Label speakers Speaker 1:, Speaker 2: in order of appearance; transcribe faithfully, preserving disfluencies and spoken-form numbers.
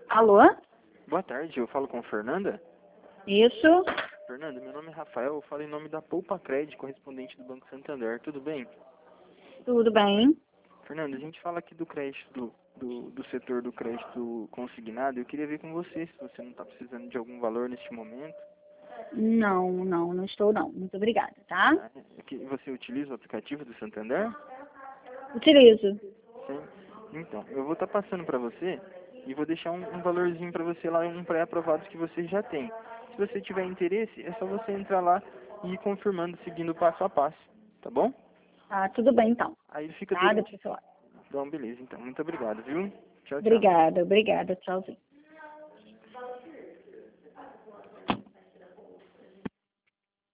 Speaker 1: Alô?
Speaker 2: Boa tarde, eu falo com Fernanda.
Speaker 1: Isso?
Speaker 2: Fernanda, meu nome é Rafael, eu falo em nome da Poupa Cred, correspondente do Banco Santander, tudo bem?
Speaker 1: Tudo bem?
Speaker 2: Fernanda, a gente fala aqui do crédito, do, do, do setor do crédito consignado, eu queria ver com você se você não está precisando de algum valor neste momento.
Speaker 1: Não, não, não estou não. Muito obrigada, tá?
Speaker 2: Ah, é que você utiliza o aplicativo do Santander?
Speaker 1: Utilizo.
Speaker 2: Sim. Então, eu vou estar passando para você e vou deixar um, um valorzinho para você lá, um pré-aprovado que você já tem. Se você tiver interesse, é só você entrar lá e ir confirmando, seguindo passo a passo, tá bom?
Speaker 1: Ah, tudo bem então.
Speaker 2: Aí fica
Speaker 1: Nada
Speaker 2: durante...
Speaker 1: pra falar.
Speaker 2: Então, beleza, então. Muito obrigado, viu? Tchau, tchau.
Speaker 1: Obrigada, obrigada. Tchauzinho.